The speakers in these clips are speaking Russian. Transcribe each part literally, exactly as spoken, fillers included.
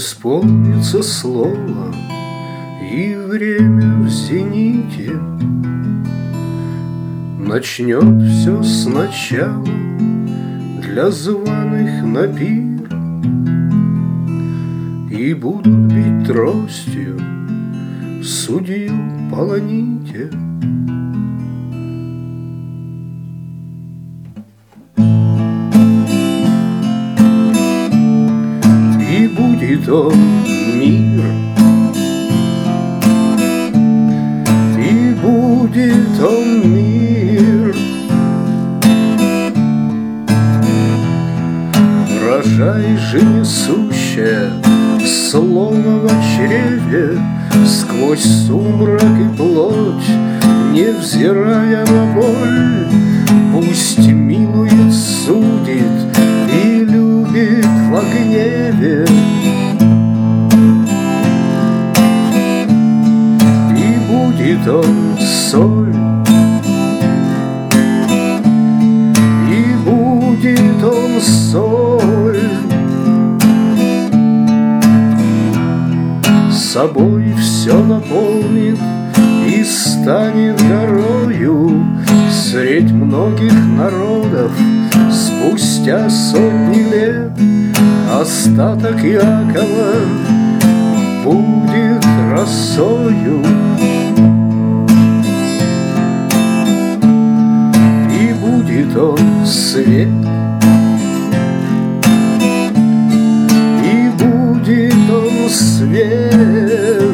Исполнится слово, и время в зените. Начнет все сначала для званых на пир, и будут бить тростью судью полоните. И будет он мир, и будет он мир. Рожай же несущая слово в чреве, сквозь сумрак и плоть, невзирая на боль, пусть милует, судит и любит во гневе. И будет он соль, и будет он соль. Собой все наполнит и станет горою средь многих народов. Спустя сотни лет остаток Якова будет росою. И будет он свет, и будет он свет,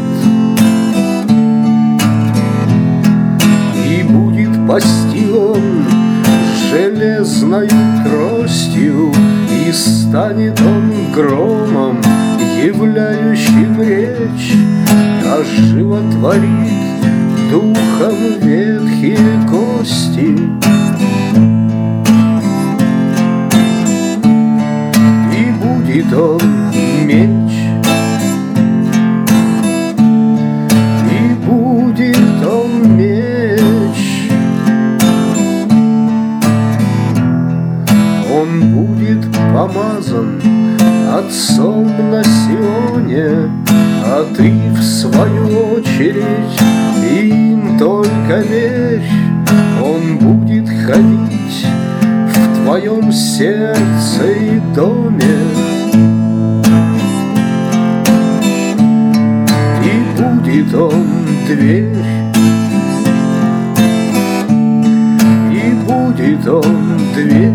и будет пасти он железною тростью, и станет он громом, являющим речь, оживотворит духом ветхие кости. И будет он меч, и будет он меч. Он будет помазан Отцом на Сионе, а ты в свою очередь им только верь. Он будет ходить в твоем сердце и доме, и будет он дверь, и будет он дверь.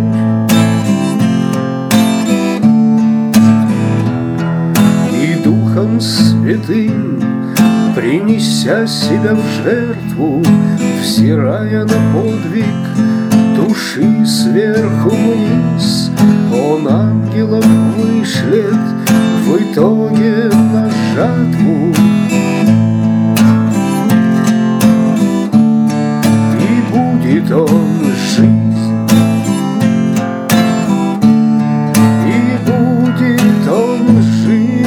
Духом Святым, принеся себя в жертву, взирая на подвиг души сверху вниз, он ангелов вышлет в итоге на жатву. И будет он жизнь, и будет он жизнь,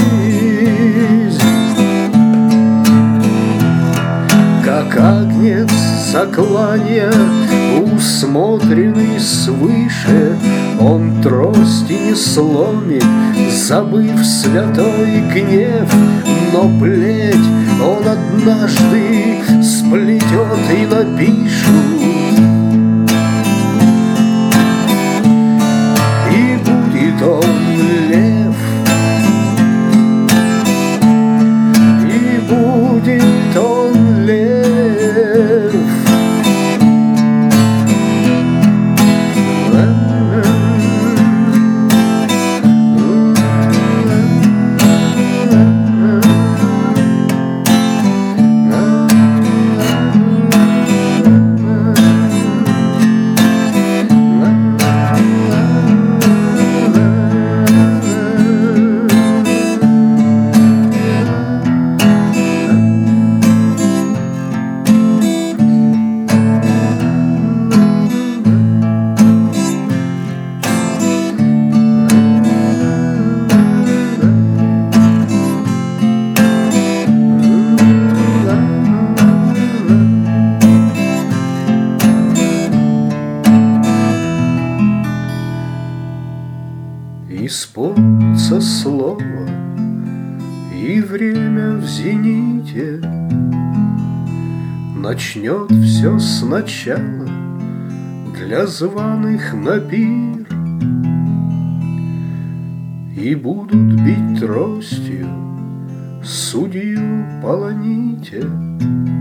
как агнец заклания, усмотренный свыше. Он трости не сломит, забыв святой гнев, но плеть он однажды сплетет и напишут. И будет он лев, и будет он лев. Исполнится слово, время в зените начнет все сначала для званых на пир, и будут бить тростью судью полоните.